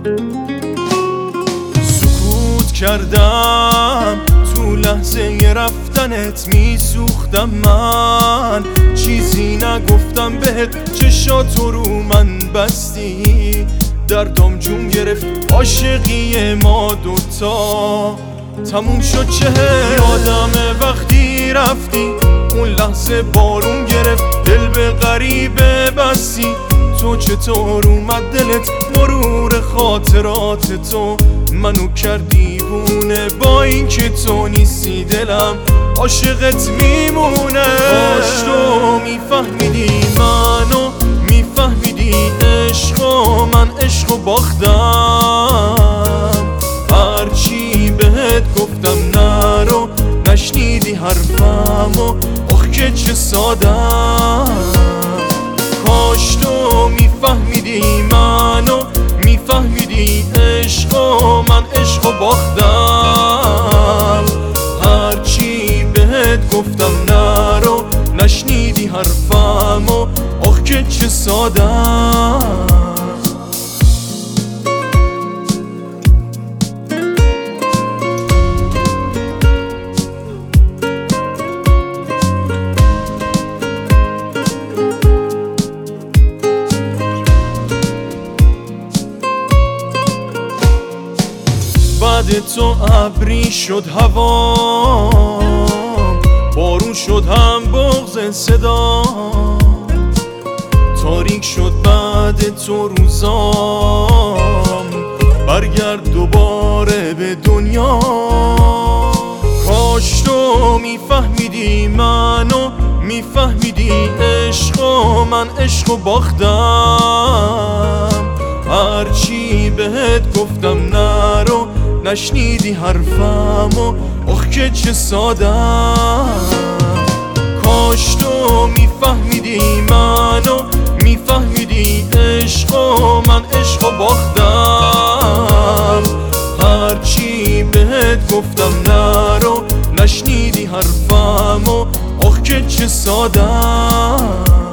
سکوت کردم تو لحظه رفتنت، میسوختم من چیزی نگفتم بهت، چشاتو رو من بستی، دردام جون گرفت، عاشقی ما دوتا تموم شد. یادمه وقتی رفتی، اون لحظه بارون گرفت، دل به غریبه بستی، تو چطور اومد دلت؟ مرور خاطرات تو منو کردی دیوونه، با این که تو نیستی دلم عاشقت میمونه. کاش تو میفهمیدی منو، میفهمیدی عشقو، من عشقو باختم، هرچی بهت گفتم نرو، نشنیدی حرفمو، آخ که چه سادم. کاش تو میفهمیدی منو، میفهمیدی عشقو، من عشقو باختم، هرچی بهت گفتم نرو، نشنیدی حرفمو، آخ که چه سادم. بعد تو ابری شد هوام، بارون شد هم بغض صدا، تاریک شد بعد تو روزام، برگرد دوباره به دنیا. کاش تو میفهمیدی منو، میفهمیدی عشقو، من عشقو باختم، هرچی بهت گفتم نرو، نشنیدی حرفمو، آخ که چه سادم. کاش تو میفهمیدی منو، میفهمیدی عشقو، من عشقو باختم، هرچی بهت گفتم نرو، نشنیدی حرفمو، آخ که چه سادم.